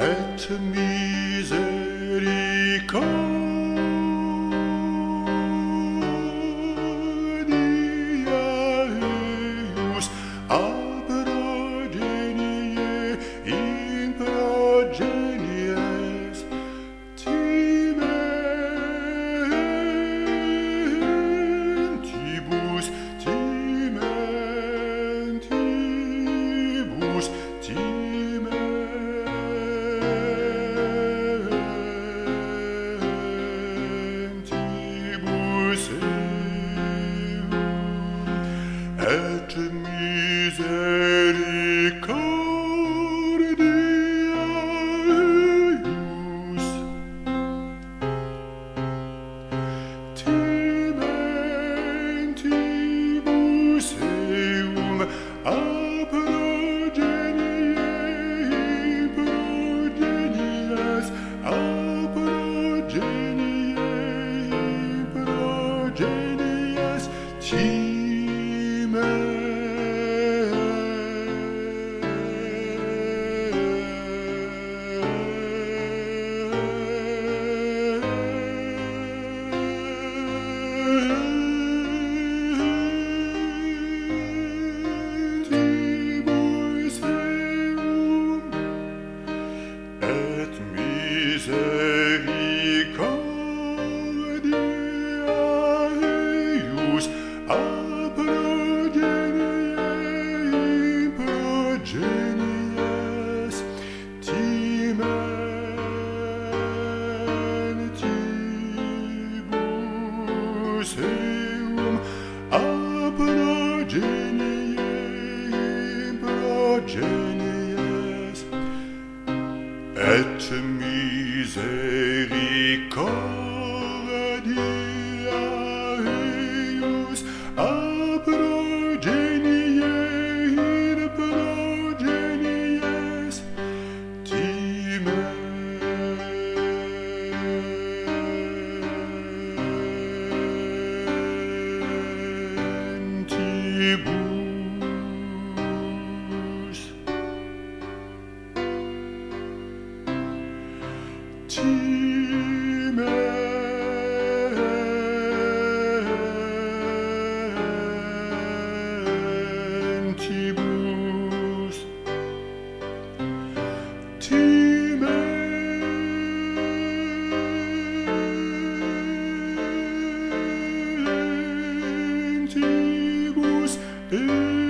et misericordia eius ab progenie in progenies timentibus et misericordia eius timentibus eum ab progenie progenies ab progenie progenies et misericordia eius ab progenie progenies timentibus eum ab progenie progenies et misericordia eius ab progenie progenies timentibus timentibus